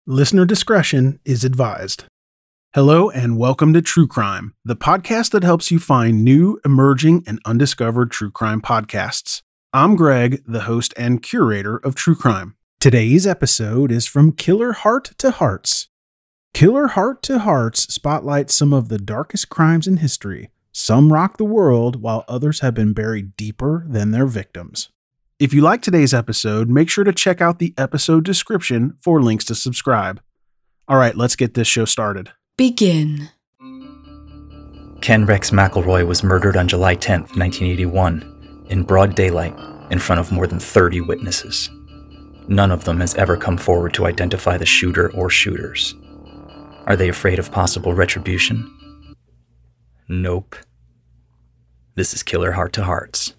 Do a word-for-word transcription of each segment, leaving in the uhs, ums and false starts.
Listener discretion is advised. Hello and welcome to True Crime, the podcast that helps you find new, emerging, and undiscovered true crime podcasts. I'm Greg, the host and curator of True Crime. Today's episode is from Killer Heart to Hearts. Killer Heart to Hearts spotlights some of the darkest crimes in history. Some rock the world, while others have been buried deeper than their victims. If you like today's episode, make sure to check out the episode description for links to subscribe. All right, let's get this show started. Begin. Ken Rex McElroy was murdered on July tenth, nineteen eighty-one, in broad daylight, in front of more than thirty witnesses. None of them has ever come forward to identify the shooter or shooters. Are they afraid of possible retribution? Nope. This is Killer Heart to Hearts.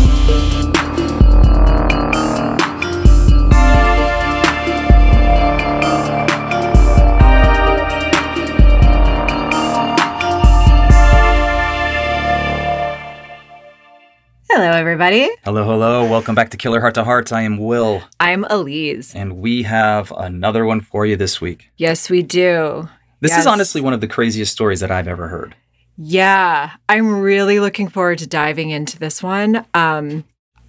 Hello, everybody. Hello, hello. Welcome back to Killer Heart to Hearts. I am Will. I'm Elise. And we have another one for you this week. Yes, we do. This yes. is honestly one of the craziest stories that I've ever heard. Yeah, I'm really looking forward to diving into this one. Um,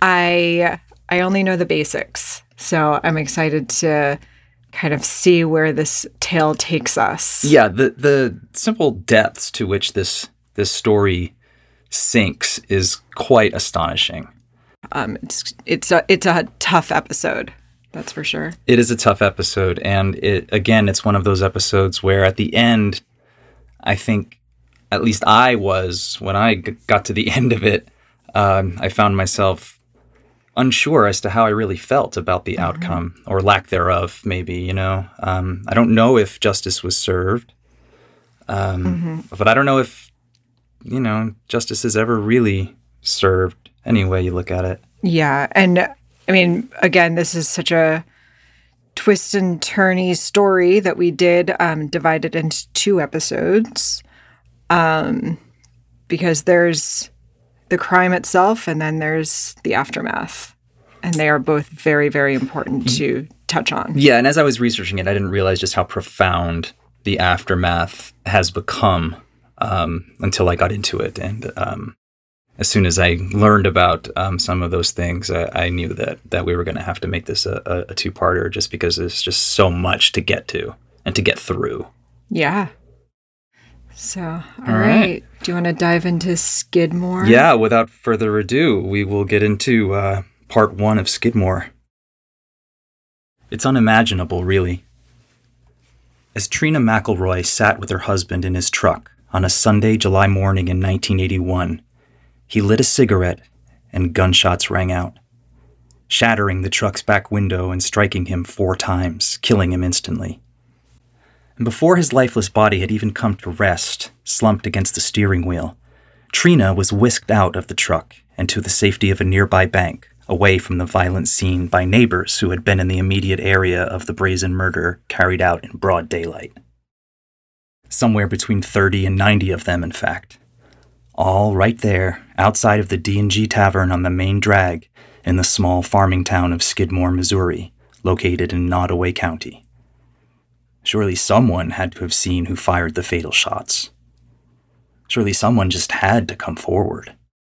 I I only know the basics, so I'm excited to kind of see where this tale takes us. Yeah, the the simple depths to which this this story sinks is quite astonishing. Um, it's it's a it's a tough episode, that's for sure. It is a tough episode, and it again, it's one of those episodes where at the end, I think, at least I was, when I g- got to the end of it, um, I found myself unsure as to how I really felt about the mm-hmm. outcome, or lack thereof, maybe, you know. Um, I don't know if justice was served, um, mm-hmm. but I don't know if, you know, justice is ever really served, any way you look at it. Yeah, and I mean, again, this is such a twist and turny story that we did um, divide it into two episodes. Um, because there's the crime itself and then there's the aftermath. And they are both very, very important to touch on. Yeah, and as I was researching it, I didn't realize just how profound the aftermath has become um, until I got into it. And um, as soon as I learned about um, some of those things, I, I knew that that we were going to have to make this a, a, a two-parter just because there's just so much to get to and to get through. Yeah. So, all, all right. right. Do you want to dive into Skidmore? Yeah, without further ado, we will get into uh, part one of Skidmore. It's unimaginable, really. As Trina McElroy sat with her husband in his truck on a Sunday, July morning in nineteen eighty-one, he lit a cigarette and gunshots rang out, shattering the truck's back window and striking him four times, killing him instantly. And before his lifeless body had even come to rest, slumped against the steering wheel, Trina was whisked out of the truck and to the safety of a nearby bank, away from the violent scene by neighbors who had been in the immediate area of the brazen murder carried out in broad daylight. Somewhere between thirty and ninety of them, in fact. All right there, outside of the D and G Tavern on the main drag in the small farming town of Skidmore, Missouri, located in Nottoway County. Surely someone had to have seen who fired the fatal shots. Surely someone just had to come forward.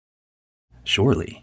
Surely.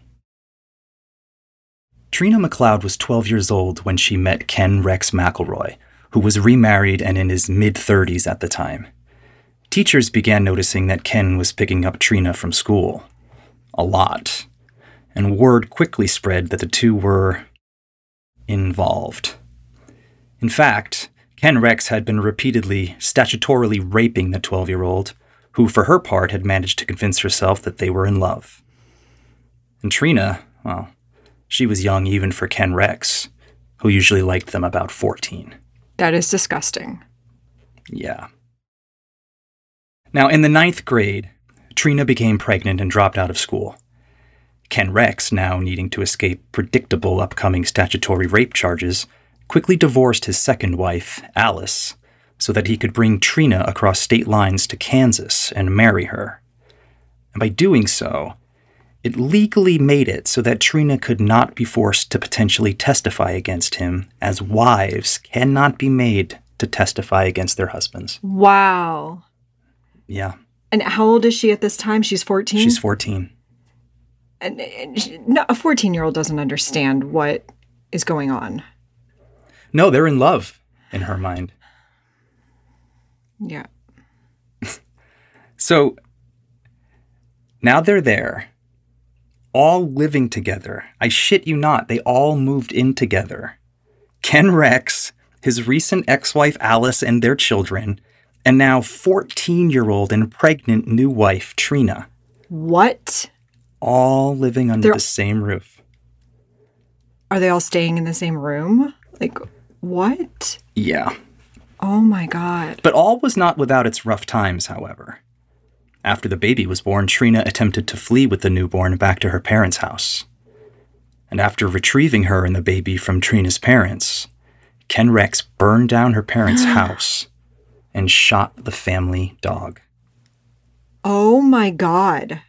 Trina McLeod was twelve years old when she met Ken Rex McElroy, who was remarried and in his mid-thirties at the time. Teachers began noticing that Ken was picking up Trina from school. A lot. And word quickly spread that the two were involved. In fact, Ken Rex had been repeatedly, statutorily raping the twelve-year-old, who for her part had managed to convince herself that they were in love. And Trina, well, she was young even for Ken Rex, who usually liked them about fourteen. That is disgusting. Yeah. Now, in the ninth grade, Trina became pregnant and dropped out of school. Ken Rex, now needing to escape predictable upcoming statutory rape charges, quickly divorced his second wife, Alice, so that he could bring Trina across state lines to Kansas and marry her. And by doing so, it legally made it so that Trina could not be forced to potentially testify against him, as wives cannot be made to testify against their husbands. Wow. Yeah. And how old is she at this time? She's fourteen? She's fourteen. And, and she, no, a fourteen-year-old doesn't understand what is going on. No, they're in love in her mind. Yeah. So now they're there, all living together. I shit you not, they all moved in together. Ken Rex, his recent ex-wife Alice and their children, and now fourteen-year-old and pregnant new wife Trina. What? All living under They're, the same roof. Are they all staying in the same room? Like, what? Yeah. Oh my God. But all was not without its rough times, however. After the baby was born, Trina attempted to flee with the newborn back to her parents' house. And after retrieving her and the baby from Trina's parents, Ken Rex burned down her parents' house and shot the family dog. Oh my God.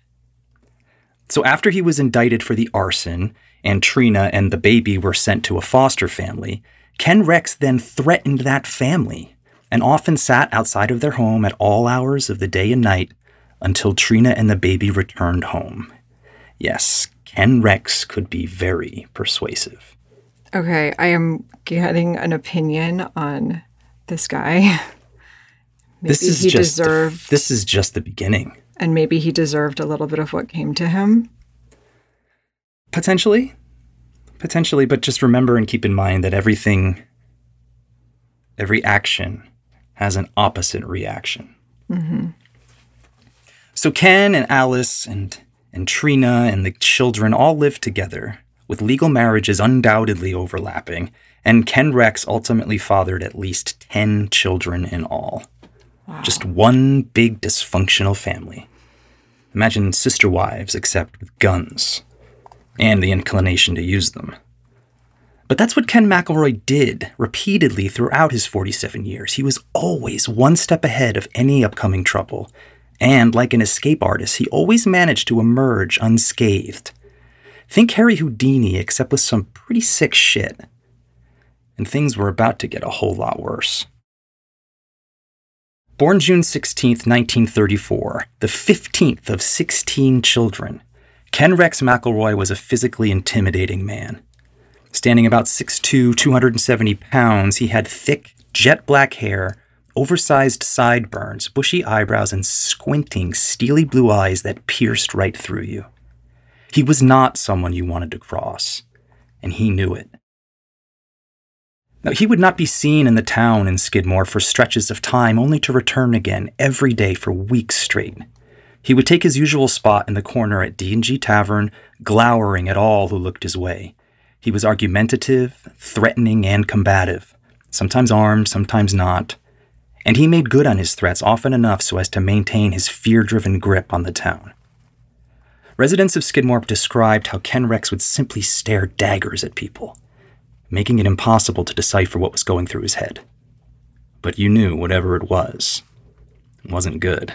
So after he was indicted for the arson and Trina and the baby were sent to a foster family, Ken Rex then threatened that family and often sat outside of their home at all hours of the day and night until Trina and the baby returned home. Yes, Ken Rex could be very persuasive. Okay, I am getting an opinion on this guy. Maybe this is he just deserved, the, this is just the beginning. And maybe he deserved a little bit of what came to him. Potentially. Potentially, but just remember and keep in mind that everything, every action has an opposite reaction. Mm-hmm. So Ken and Alice and, and Trina and the children all lived together, with legal marriages undoubtedly overlapping, and Ken Rex ultimately fathered at least ten children in all. Wow. Just one big dysfunctional family. Imagine sister wives, except with guns, and the inclination to use them. But that's what Ken McElroy did repeatedly throughout his forty-seven years. He was always one step ahead of any upcoming trouble, and like an escape artist, he always managed to emerge unscathed. Think Harry Houdini, except with some pretty sick shit. And things were about to get a whole lot worse. Born June sixteenth, nineteen thirty-four, the fifteenth of sixteen children, Ken Rex McElroy was a physically intimidating man. Standing about six foot two, two hundred seventy pounds, he had thick, jet black hair, oversized sideburns, bushy eyebrows, and squinting, steely blue eyes that pierced right through you. He was not someone you wanted to cross, and he knew it. Now, he would not be seen in the town in Skidmore for stretches of time, only to return again every day for weeks straight. He would take his usual spot in the corner at D and G Tavern, glowering at all who looked his way. He was argumentative, threatening, and combative, sometimes armed, sometimes not, and he made good on his threats often enough so as to maintain his fear-driven grip on the town. Residents of Skidmore described how Ken Rex would simply stare daggers at people, making it impossible to decipher what was going through his head. But you knew whatever it was, it wasn't good.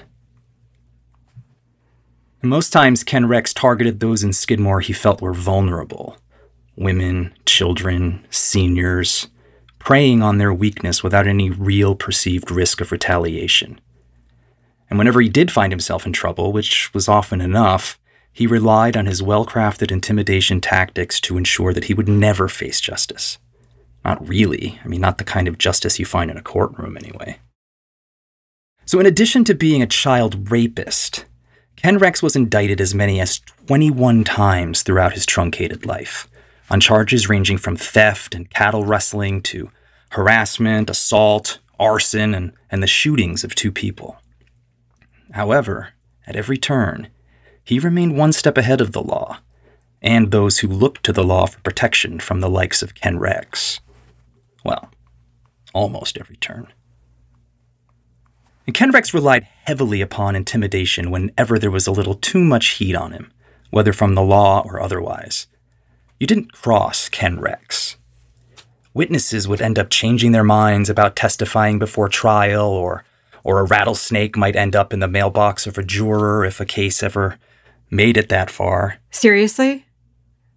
And most times, Ken Rex targeted those in Skidmore he felt were vulnerable. Women, children, seniors, preying on their weakness without any real perceived risk of retaliation. And whenever he did find himself in trouble, which was often enough, he relied on his well-crafted intimidation tactics to ensure that he would never face justice. Not really. I mean, not the kind of justice you find in a courtroom, anyway. So in addition to being a child rapist, Ken Rex was indicted as many as twenty-one times throughout his truncated life, on charges ranging from theft and cattle rustling to harassment, assault, arson, and, and the shootings of two people. However, at every turn, he remained one step ahead of the law, and those who looked to the law for protection from the likes of Ken Rex. Well, almost every turn. And Ken Rex relied heavily upon intimidation whenever there was a little too much heat on him, whether from the law or otherwise. You didn't cross Ken Rex. Witnesses would end up changing their minds about testifying before trial, or, or a rattlesnake might end up in the mailbox of a juror if a case ever made it that far. Seriously?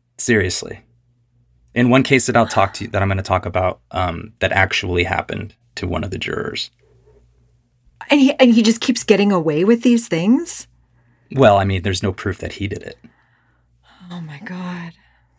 Seriously. In one case that I'll talk to you, that I'm going to talk about, um, that actually happened, to one of the jurors. And he, and he just keeps getting away with these things? Well, I mean, there's no proof that he did it. Oh, my God.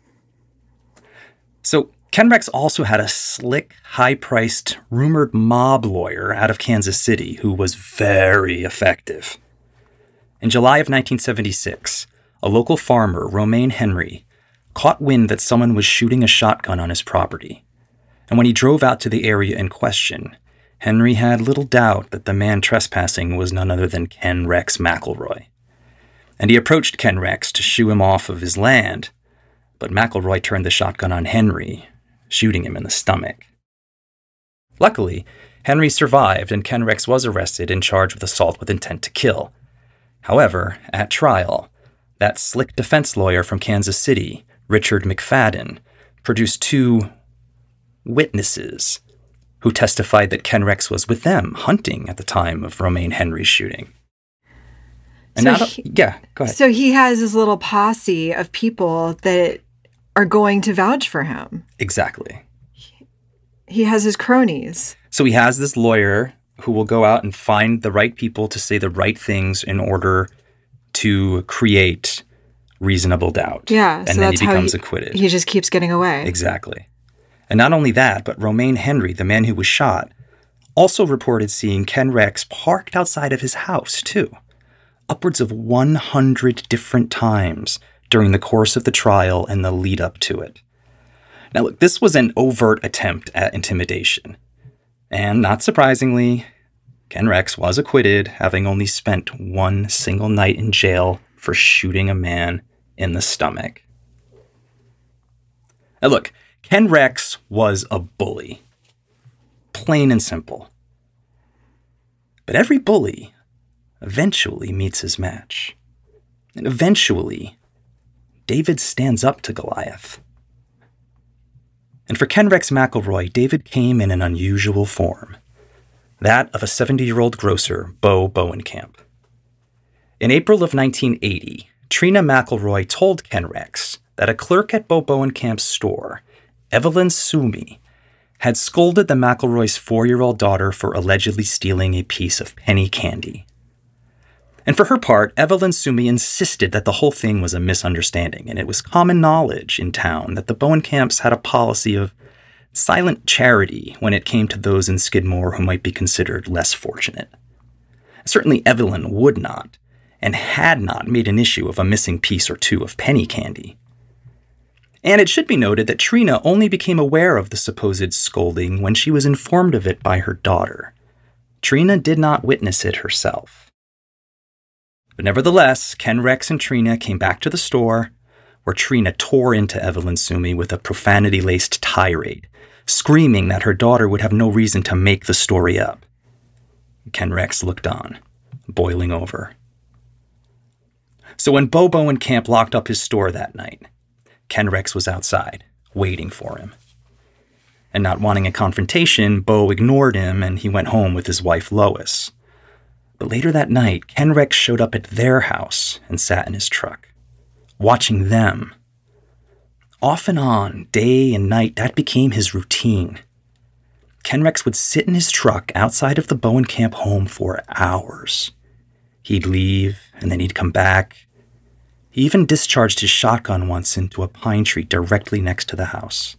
So Ken Rex also had a slick, high-priced, rumored mob lawyer out of Kansas City who was very effective. In July of nineteen seventy-six, a local farmer, Romaine Henry, caught wind that someone was shooting a shotgun on his property. And when he drove out to the area in question, Henry had little doubt that the man trespassing was none other than Ken Rex McElroy. And he approached Ken Rex to shoo him off of his land, but McElroy turned the shotgun on Henry, shooting him in the stomach. Luckily, Henry survived and Ken Rex was arrested and charged with assault with intent to kill. However, at trial, that slick defense lawyer from Kansas City, Richard McFadden, produced two witnesses who testified that Ken Rex was with them hunting at the time of Romaine Henry's shooting. And so now, he, yeah, go ahead. So he has this little posse of people that are going to vouch for him. Exactly. He has his cronies. So he has this lawyer who will go out and find the right people to say the right things in order to create reasonable doubt. Yeah. And so then that's he becomes how he, acquitted. He just keeps getting away. Exactly. And not only that, but Romaine Henry, the man who was shot, also reported seeing Ken Rex parked outside of his house, too, upwards of one hundred different times during the course of the trial and the lead up to it. Now, look, this was an overt attempt at intimidation. And not surprisingly, Ken Rex was acquitted, having only spent one single night in jail for shooting a man in the stomach. Now, look, Ken Rex was a bully. Plain and simple. But every bully eventually meets his match. And eventually, David stands up to Goliath. And for Ken Rex McElroy, David came in an unusual form. That of a seventy-year-old grocer, Bo Bowenkamp. In April of nineteen eighty, Trina McElroy told Ken Rex that a clerk at Bo Bowenkamp's store, Evelyn Sumi, had scolded the McElroy's four-year-old daughter for allegedly stealing a piece of penny candy. And for her part, Evelyn Sumi insisted that the whole thing was a misunderstanding, and it was common knowledge in town that the Bowenkamps had a policy of silent charity when it came to those in Skidmore who might be considered less fortunate. Certainly Evelyn would not, and had not made an issue of a missing piece or two of penny candy. And it should be noted that Trina only became aware of the supposed scolding when she was informed of it by her daughter. Trina did not witness it herself. But nevertheless, Ken Rex and Trina came back to the store, where Trina tore into Evelyn Sumi with a profanity-laced tirade, screaming that her daughter would have no reason to make the story up. Ken Rex looked on, boiling over. So when Bo Bowenkamp locked up his store that night, Ken Rex was outside, waiting for him. And not wanting a confrontation, Bo ignored him and he went home with his wife Lois. But later that night, Ken Rex showed up at their house and sat in his truck, watching them. Off and on, day and night, that became his routine. Ken Rex would sit in his truck outside of the Bowenkamp home for hours. He'd leave, and then he'd come back. He even discharged his shotgun once into a pine tree directly next to the house.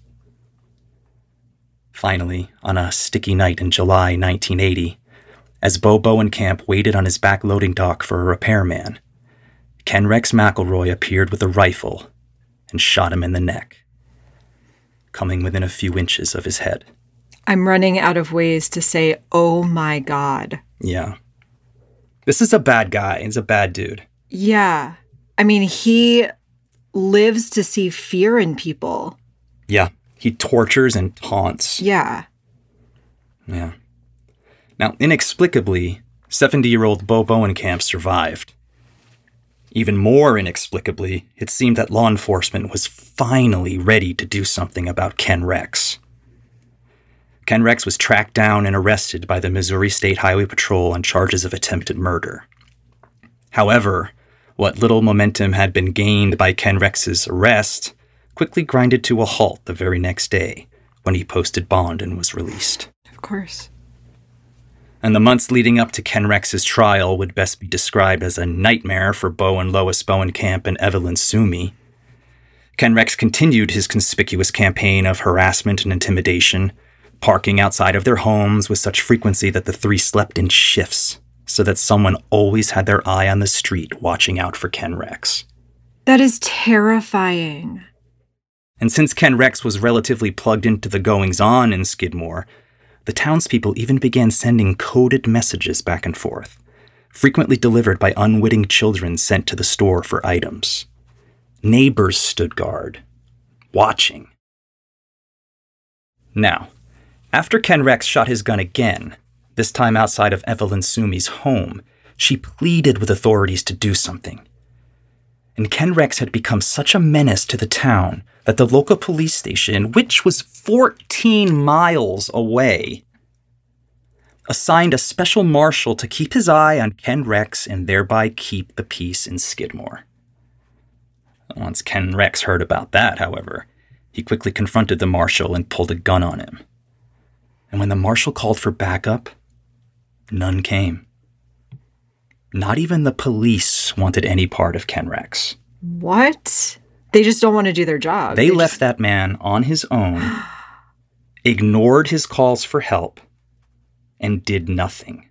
Finally, on a sticky night in July nineteen eighty, as Bo Bowenkamp waited on his back loading dock for a repairman, Ken Rex McElroy appeared with a rifle and shot him in the neck, coming within a few inches of his head. I'm running out of ways to say, oh my God. Yeah. This is a bad guy. He's a bad dude. Yeah. I mean, he lives to see fear in people. Yeah. He tortures and taunts. Yeah. Yeah. Now, inexplicably, seventy-year-old Bo Bowenkamp survived. Even more inexplicably, it seemed that law enforcement was finally ready to do something about Ken Rex. Ken Rex was tracked down and arrested by the Missouri State Highway Patrol on charges of attempted murder. However, what little momentum had been gained by Ken Rex's arrest quickly grinded to a halt the very next day when he posted bond and was released. Of course. and the months leading up to Ken Rex's trial would best be described as a nightmare for Bo and Lois Bowenkamp and Evelyn Sumi. Ken Rex continued his conspicuous campaign of harassment and intimidation, parking outside of their homes with such frequency that the three slept in shifts, so that someone always had their eye on the street watching out for Ken Rex. That is terrifying. And since Ken Rex was relatively plugged into the goings-on in Skidmore, the townspeople even began sending coded messages back and forth, frequently delivered by unwitting children sent to the store for items. Neighbors stood guard, watching. Now, after Ken Rex shot his gun again, this time outside of Evelyn Sumi's home, she pleaded with authorities to do something. And Ken Rex had become such a menace to the town that the local police station, which was fourteen miles away, assigned a special marshal to keep his eye on Ken Rex and thereby keep the peace in Skidmore. Once Ken Rex heard about that, however, he quickly confronted the marshal and pulled a gun on him. And when the marshal called for backup, none came. Not even the police wanted any part of Ken Rex. What? They just don't want to do their job. They, they left just... that man on his own, ignored his calls for help, and did nothing.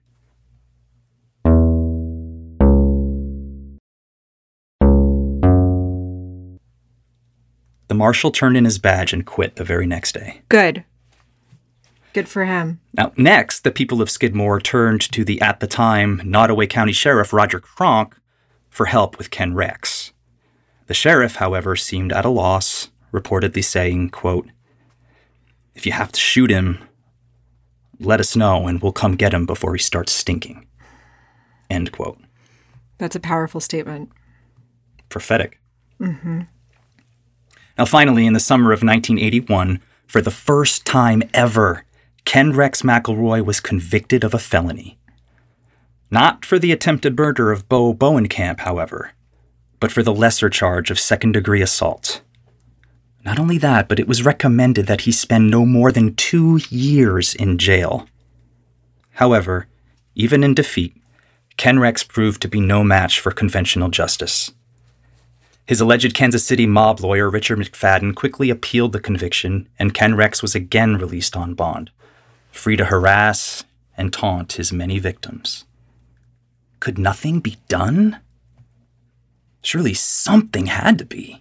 The marshal turned in his badge and quit the very next day. Good. Good for him. Now, next, the people of Skidmore turned to the, at the time, Nottoway County Sheriff Roger Kronk for help with Ken Rex. The sheriff, however, seemed at a loss, reportedly saying, quote, "If you have to shoot him, let us know and we'll come get him before he starts stinking." End quote. That's a powerful statement. Prophetic. Mm-hmm. Now, finally, in the summer of nineteen eighty-one, for the first time ever, Ken Rex McElroy was convicted of a felony. Not for the attempted murder of Bo Bowenkamp, however, but for the lesser charge of second-degree assault. Not only that, but it was recommended that he spend no more than two years in jail. However, even in defeat, Ken Rex proved to be no match for conventional justice. His alleged Kansas City mob lawyer, Richard McFadden, quickly appealed the conviction, and Ken Rex was again released on bond, free to harass and taunt his many victims. Could nothing be done? Surely something had to be.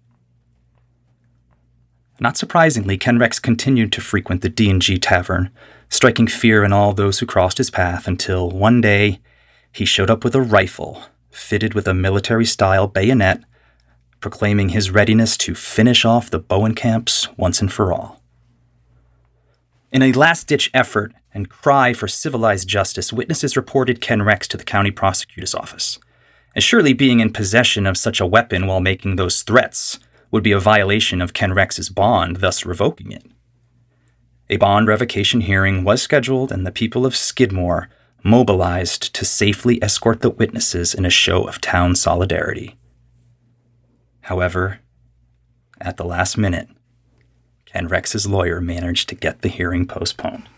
Not surprisingly, Ken Rex continued to frequent the D and G Tavern, striking fear in all those who crossed his path until one day he showed up with a rifle fitted with a military-style bayonet, proclaiming his readiness to finish off the Bowenkamps once and for all. In a last-ditch effort and cry for civilized justice, witnesses reported Ken Rex to the county prosecutor's office. And surely being in possession of such a weapon while making those threats would be a violation of Ken Rex's bond, thus revoking it. A bond revocation hearing was scheduled, and the people of Skidmore mobilized to safely escort the witnesses in a show of town solidarity. However, at the last minute, Ken Rex's lawyer managed to get the hearing postponed.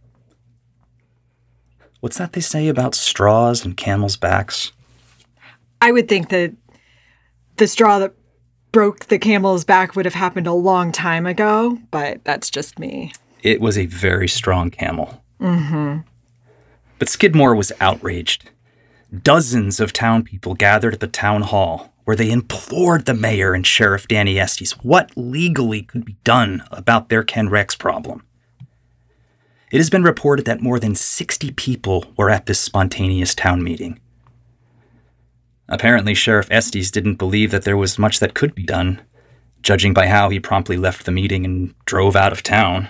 What's that they say about straws and camels' backs? I would think that the straw that broke the camel's back would have happened a long time ago, but that's just me. It was a very strong camel. Mm-hmm. But Skidmore was outraged. Dozens of town people gathered at the town hall, where they implored the mayor and Sheriff Danny Estes what legally could be done about their Ken Rex problem. It has been reported that more than sixty people were at this spontaneous town meeting. Apparently, Sheriff Estes didn't believe that there was much that could be done, judging by how he promptly left the meeting and drove out of town.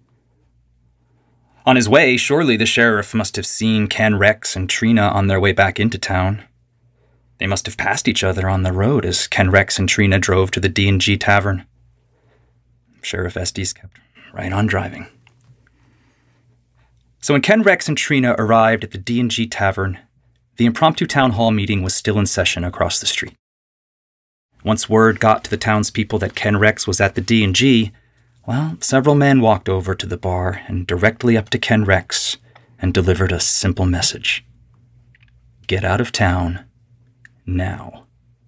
On his way, surely the sheriff must have seen Ken Rex and Trina on their way back into town. They must have passed each other on the road as Ken Rex and Trina drove to the D and G Tavern. Sheriff Estes kept right on driving. So when Ken Rex and Trina arrived at the D and G Tavern, the impromptu town hall meeting was still in session across the street. Once word got to the townspeople that Ken Rex was at the D and G, well, several men walked over to the bar and directly up to Ken Rex and delivered a simple message. Get out of town now.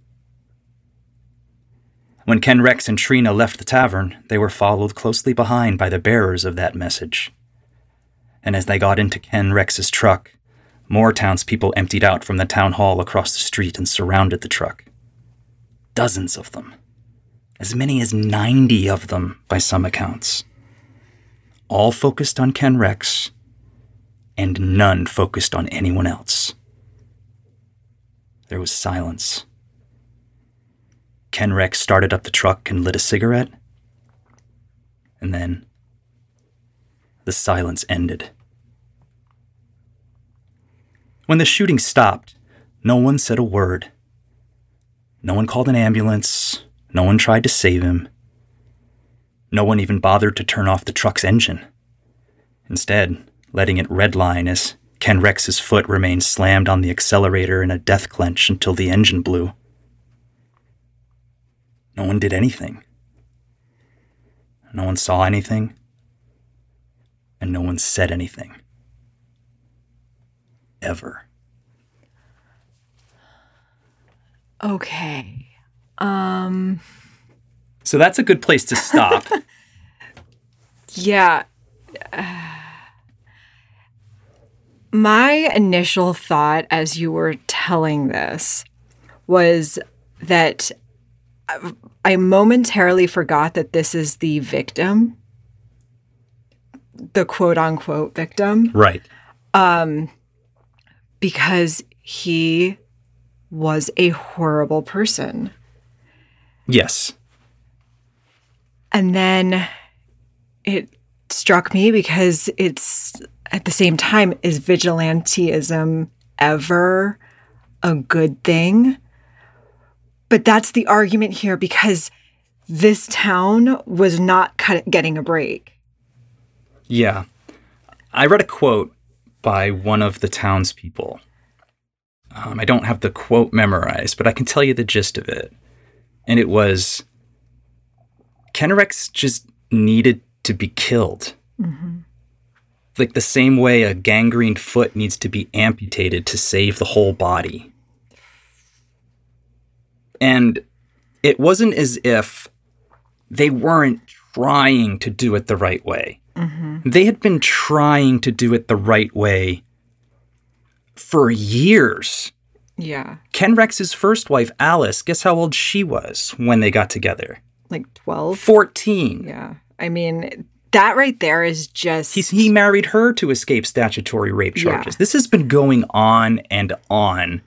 When Ken Rex and Trina left the tavern, they were followed closely behind by the bearers of that message. And as they got into Ken Rex's truck, more townspeople emptied out from the town hall across the street and surrounded the truck. Dozens of them. As many as ninety of them, by some accounts. All focused on Ken Rex, and none focused on anyone else. There was silence. Ken Rex started up the truck and lit a cigarette. And then the silence ended. When the shooting stopped, no one said a word. No one called an ambulance. No one tried to save him. No one even bothered to turn off the truck's engine. Instead, letting it redline as Ken Rex's foot remained slammed on the accelerator in a death clench until the engine blew. No one did anything. No one saw anything. And no one said anything. Ever. Okay. Um. So that's a good place to stop. Yeah. Uh, my initial thought as you were telling this was that I momentarily forgot that this is the victim, the quote-unquote victim. Right. Um, because he was a horrible person. Yes. And then it struck me because it's, at the same time, is vigilantism ever a good thing? But that's the argument here, because this town was not cut- getting a break. Yeah. I read a quote by one of the townspeople. Um, I don't have the quote memorized, but I can tell you the gist of it. And it was, Ken Rex just needed to be killed. Mm-hmm. Like the same way a gangrened foot needs to be amputated to save the whole body. And it wasn't as if they weren't trying to do it the right way. Mm-hmm. They had been trying to do it the right way for years. Yeah. Ken Rex's first wife, Alice, guess how old she was when they got together? Like twelve? fourteen. Yeah. I mean, that right there is just... He's, he married her to escape statutory rape charges. Yeah. This has been going on and on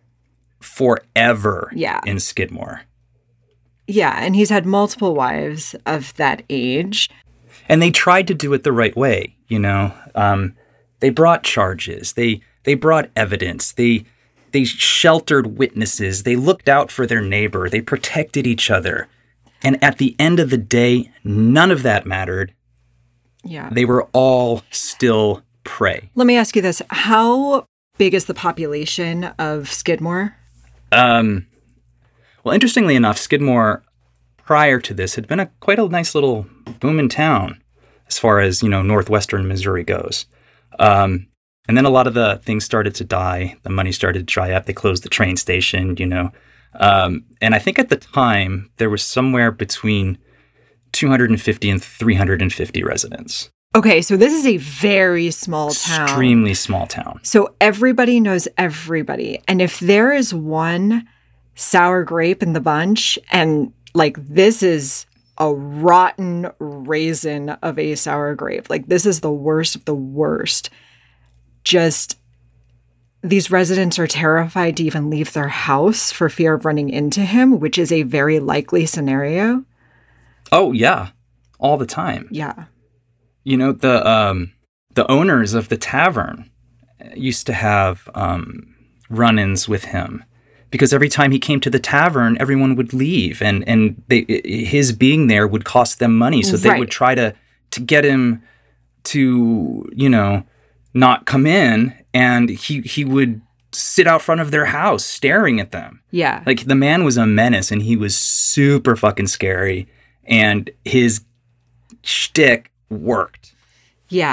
forever yeah. in Skidmore. Yeah, and he's had multiple wives of that age. And they tried to do it the right way, you know. Um, they brought charges. They they brought evidence. They they sheltered witnesses. They looked out for their neighbor. They protected each other. And at the end of the day, none of that mattered. Yeah. They were all still prey. Let me ask you this. How big is the population of Skidmore? Um, well, interestingly enough, Skidmore, prior to this, had been a quite a nice little booming town as far as, you know, northwestern Missouri goes. Um, and then a lot of the things started to die. The money started to dry up. They closed the train station, you know. Um, and I think at the time, there was somewhere between two hundred fifty and three hundred fifty residents. Okay, so this is a very small town. Extremely small town. So everybody knows everybody. And if there is one sour grape in the bunch, and like this is a rotten raisin of a sour grape, like this is the worst of the worst, just these residents are terrified to even leave their house for fear of running into him, which is a very likely scenario. Oh, yeah. All the time. Yeah. You know, the um, the owners of the tavern used to have um, run-ins with him because every time he came to the tavern, everyone would leave, and and they, his being there would cost them money, so they right. would try to to get him to, you know, not come in, and he he would sit out front of their house staring at them. Yeah, like the man was a menace, and he was super fucking scary, and his shtick worked. Yeah.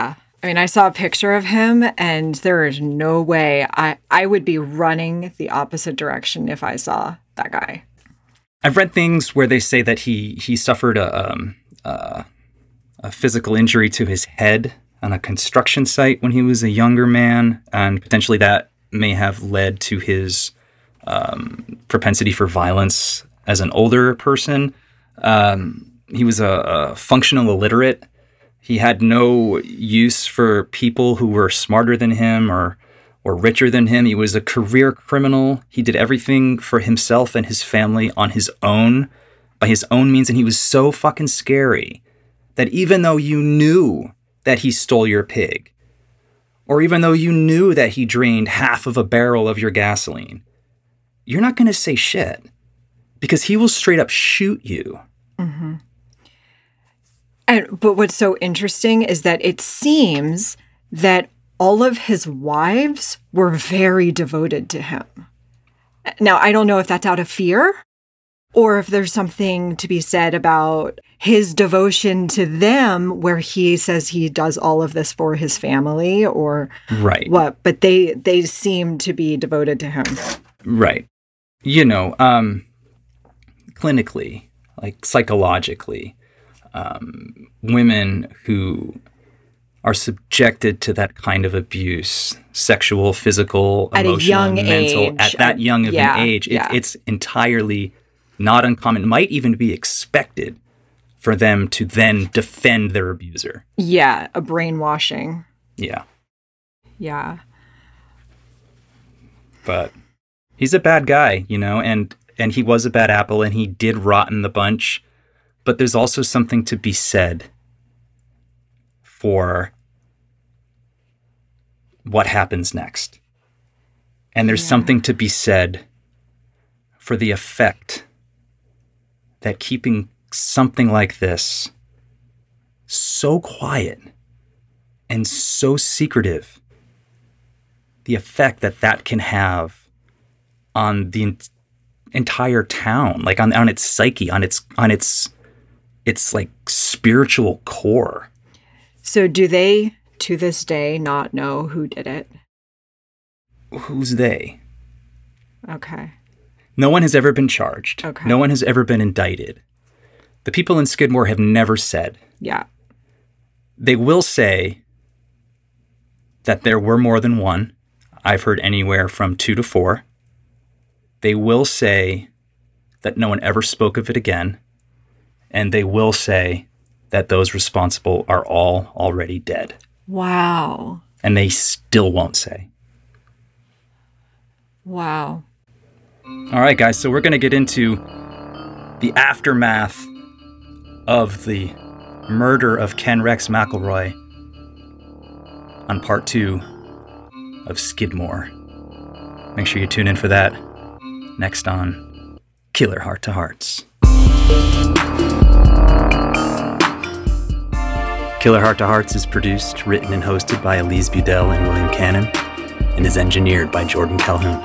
I mean, I saw a picture of him, and there is no way I, I would be running the opposite direction if I saw that guy. I've read things where they say that he he suffered a, um, uh, a physical injury to his head on a construction site when he was a younger man, and potentially that may have led to his um, propensity for violence as an older person. Um, he was a, a functional illiterate. He had no use for people who were smarter than him or or richer than him. He was a career criminal. He did everything for himself and his family on his own, by his own means, and he was so fucking scary that even though you knew that he stole your pig, or even though you knew that he drained half of a barrel of your gasoline, you're not going to say shit because he will straight up shoot you. Mm-hmm. And, but what's so interesting is that it seems that all of his wives were very devoted to him. Now, I don't know if that's out of fear or if there's something to be said about his devotion to them where he says he does all of this for his family or right. what, but they, they seem to be devoted to him. Right. You know, um, clinically, like psychologically, Um, women who are subjected to that kind of abuse, sexual, physical, at emotional, a young mental, age. at that young of yeah, an age, it, yeah. it's entirely not uncommon. It might even be expected for them to then defend their abuser. Yeah, a brainwashing. Yeah. Yeah. But he's a bad guy, you know, and, and he was a bad apple and he did rot in the bunch. But there's also something to be said for what happens next. And there's yeah. something to be said for the effect that keeping something like this so quiet and so secretive, the effect that that can have on the en- entire town, like on, on its psyche, on its on its its like spiritual core. So do they, to this day, not know who did it? Who's they? Okay. No one has ever been charged. Okay. No one has ever been indicted. The people in Skidmore have never said. Yeah. They will say that there were more than one. I've heard anywhere from two to four. They will say that no one ever spoke of it again. And they will say that those responsible are all already dead. Wow. And they still won't say. Wow. All right, guys, so we're going to get into the aftermath of the murder of Ken Rex McElroy on part two of Skidmore. Make sure you tune in for that next on Killer Heart to Hearts. Killer Heart to Hearts is produced, written, and hosted by Elise Budell and William Cannon, and is engineered by Jordan Calhoun.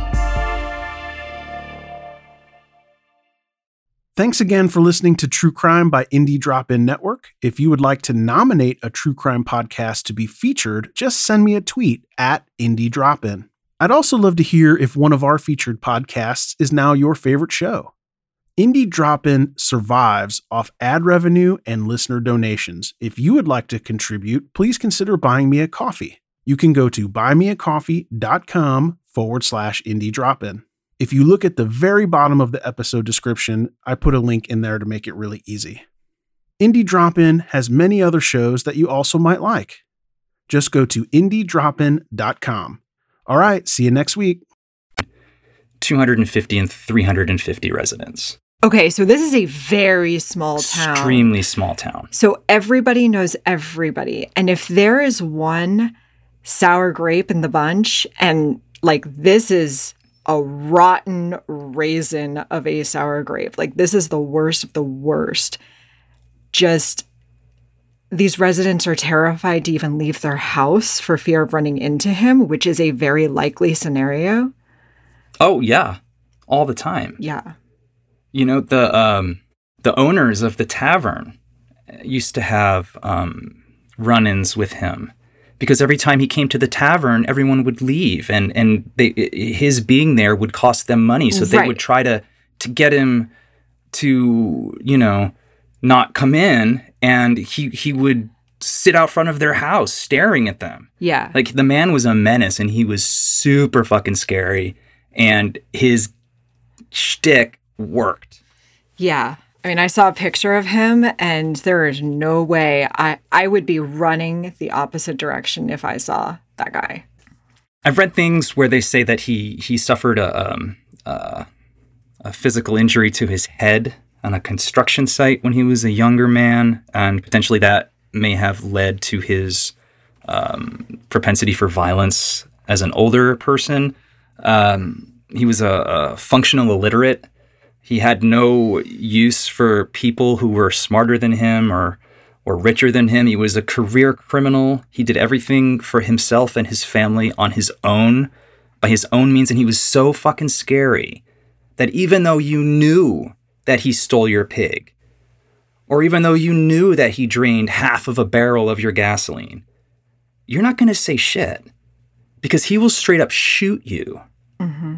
Thanks again for listening to True Crime by Indie Drop-In Network. If you would like to nominate a true crime podcast to be featured, just send me a tweet at Indie Drop-In. I'd also love to hear if one of our featured podcasts is now your favorite show. Indie Drop-In survives off ad revenue and listener donations. If you would like to contribute, please consider buying me a coffee. You can go to buymeacoffee.com forward slash Indie Drop-In. If you look at the very bottom of the episode description, I put a link in there to make it really easy. Indie Drop-In has many other shows that you also might like. Just go to indie drop in dot com. All right, see you next week. two hundred fifty and three hundred fifty residents. Okay, so this is a very small town. Extremely small town. So everybody knows everybody. And if there is one sour grape in the bunch, and like this is a rotten raisin of a sour grape, like this is the worst of the worst. Just these residents are terrified to even leave their house for fear of running into him, which is a very likely scenario. Oh, yeah. All the time. Yeah. You know, the um, the owners of the tavern used to have um, run-ins with him. because every time he came to the tavern, everyone would leave, and and they, his being there would cost them money. So they Right. would try to to get him to, you know, not come in, and he he would sit out front of their house staring at them. Yeah. Like, the man was a menace, and he was super fucking scary, and his shtick worked. Yeah. I mean, I saw a picture of him, and there is no way I, I would be running the opposite direction if I saw that guy. I've read things where they say that he he suffered a um, uh, a physical injury to his head on a construction site when he was a younger man, and potentially that may have led to his um, propensity for violence as an older person. Um, he was a, a functional illiterate. He had no use for people who were smarter than him or or richer than him. He was a career criminal. He did everything for himself and his family on his own, by his own means, and he was so fucking scary that even though you knew that he stole your pig, or even though you knew that he drained half of a barrel of your gasoline, you're not going to say shit, because he will straight up shoot you. Mm-hmm.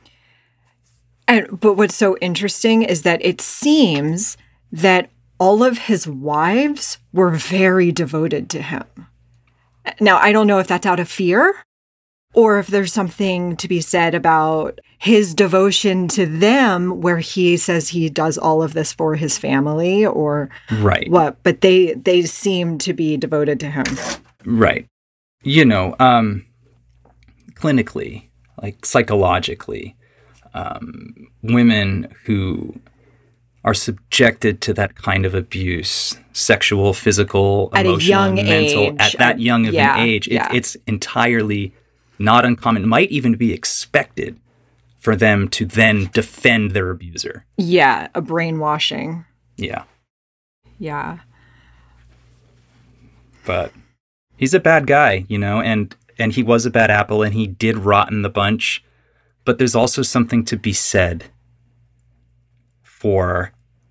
And but what's so interesting is that it seems that all of his wives were very devoted to him. Now, I don't know if that's out of fear or if there's something to be said about his devotion to them where he says he does all of this for his family or right. what, but they they seem to be devoted to him. Right. You know, um, clinically, like psychologically, um, women who are subjected to that kind of abuse, sexual, physical, at emotional, a young mental, age. at that young of yeah, an age, it, yeah. it's entirely not uncommon. It might even be expected for them to then defend their abuser. Yeah, a brainwashing. Yeah. Yeah. But he's a bad guy, you know, and and he was a bad apple, and he did rot in the bunch. But there's also something to be said for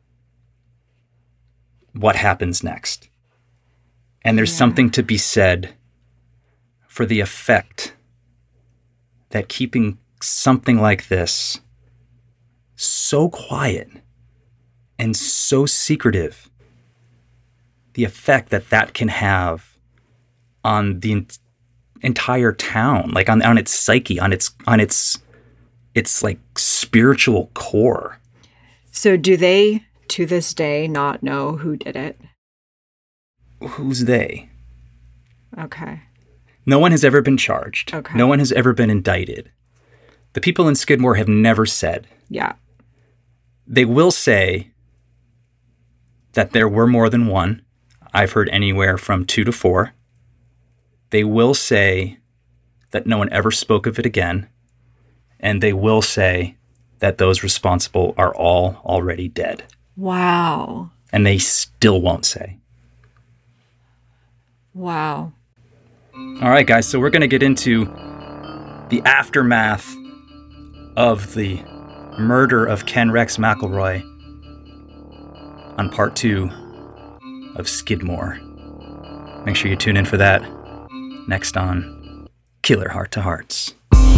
what happens next. And there's Yeah. something to be said for the effect that keeping something like this so quiet and so secretive, the effect that that can have on the en- entire town, like on, on its psyche, on its, on its, its like spiritual core. So do they, to this day, not know who did it? Who's they? Okay. No one has ever been charged. Okay. No one has ever been indicted. The people in Skidmore have never said. Yeah. They will say that there were more than one. I've heard anywhere from two to four. They will say that no one ever spoke of it again. And they will say that those responsible are all already dead. Wow. And they still won't say. Wow. All right, guys, so we're going to get into the aftermath of the murder of Ken Rex McElroy on part two of Skidmore. Make sure you tune in for that next on Killer Heart to Hearts.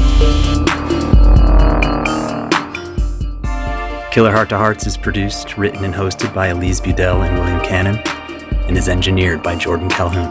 Killer Heart to Hearts is produced, written, and hosted by Elise Budell and William Cannon, and is engineered by Jordan Calhoun.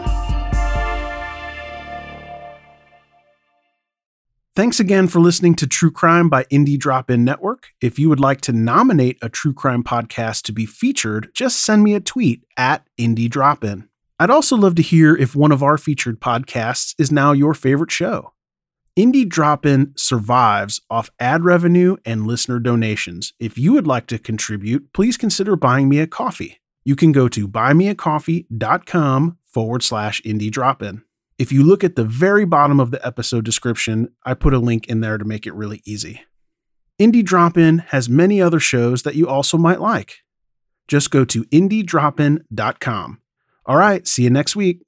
Thanks again for listening to True Crime by Indie Drop-In Network. If you would like to nominate a true crime podcast to be featured, just send me a tweet at Indie Drop-In. I'd also love to hear if one of our featured podcasts is now your favorite show. Indie Drop-In survives off ad revenue and listener donations. If you would like to contribute, please consider buying me a coffee. You can go to buymeacoffee.com forward slash Indie Drop-In. If you look at the very bottom of the episode description, I put a link in there to make it really easy. Indie Drop-In has many other shows that you also might like. Just go to indie drop in dot com. All right, see you next week.